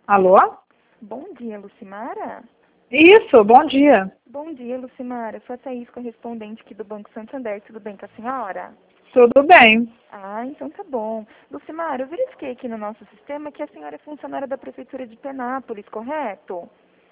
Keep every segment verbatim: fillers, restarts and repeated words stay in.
Alô? Bom dia, Lucimara. Isso, bom dia. Bom dia, Lucimara. Sou a Thaís, correspondente aqui do Banco Santander. Tudo bem com a senhora? Tudo bem. Ah, então tá bom. Lucimara, eu verifiquei aqui no nosso sistema que a senhora é funcionária da Prefeitura de Penápolis, correto?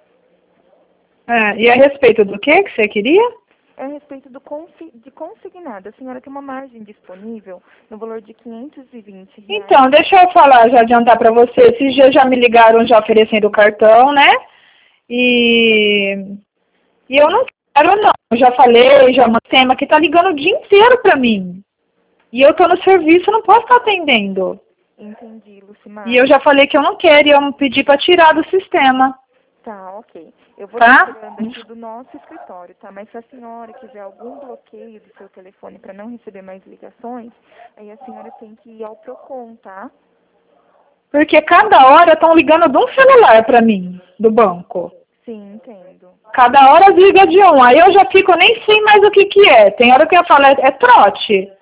É, e a respeito do que que você queria? É a respeito do consi de consignado. A senhora tem uma margem disponível no valor de quinhentos e vinte reais. Então, deixa eu falar, já adiantar para você. Esses dias já me ligaram já oferecendo o cartão, né? E, e eu não quero não. Eu já falei, já mandei, mas que tá ligando o dia inteiro para mim. E eu tô no serviço, eu não posso estar atendendo. Entendi, Lucimara. E eu já falei que eu não quero, e eu pedi para tirar do sistema. Tá, ok. Eu vou Tá? tirando aqui do nosso escritório, tá? Mas se a senhora quiser algum bloqueio do seu telefone para não receber mais ligações, aí a senhora tem que ir ao Procon, tá? Porque cada hora estão ligando de um celular para mim, do banco. Sim, entendo. Cada hora liga de um. Aí eu já fico, nem sei mais o que que é. Tem hora que eu falo, é, é trote.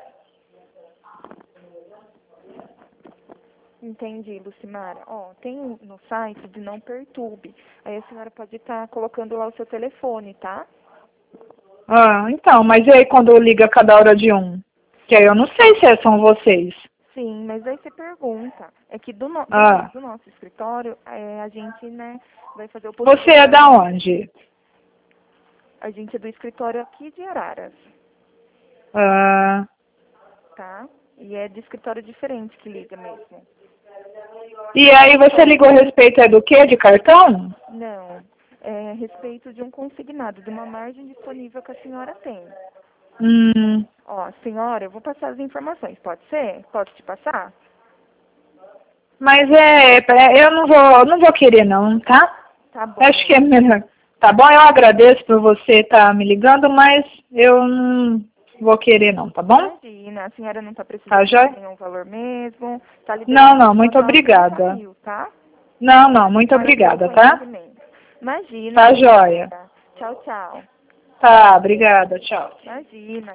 Entendi, Lucimara. Ó, tem no site de Não Perturbe. Aí a senhora pode estar colocando lá o seu telefone, tá? Ah, então, mas e aí quando liga cada hora de um? Que aí eu não sei se são vocês. Sim, mas aí você pergunta. É que do, no, do, Ah, do nosso escritório, é, a gente, né, vai fazer o você é da onde? A gente é do escritório aqui de Araras, Ah, tá? E é de escritório diferente que liga mesmo. e aí você ligou a respeito é do quê? De cartão? Não, é a respeito de um consignado, de uma margem disponível que a senhora tem. Hum, Ó, senhora, eu vou passar as informações, pode ser? Posso te passar? mas é, é, eu não vou, não vou querer não, tá? Tá bom. Acho que é melhor. Tá bom, eu agradeço por você estar me ligando, mas eu não vou querer não, tá bom? Imagina, a senhora não tá Tá precisando de joia? nenhum valor mesmo, tá Não, liberado não, muito total sem obrigada. saiu, tá? Não, não, muito Agora pelo obrigada, tá? conhecimento. Imagina. Tá joia. Tchau, tchau. Tá, obrigada, tchau. Imagina.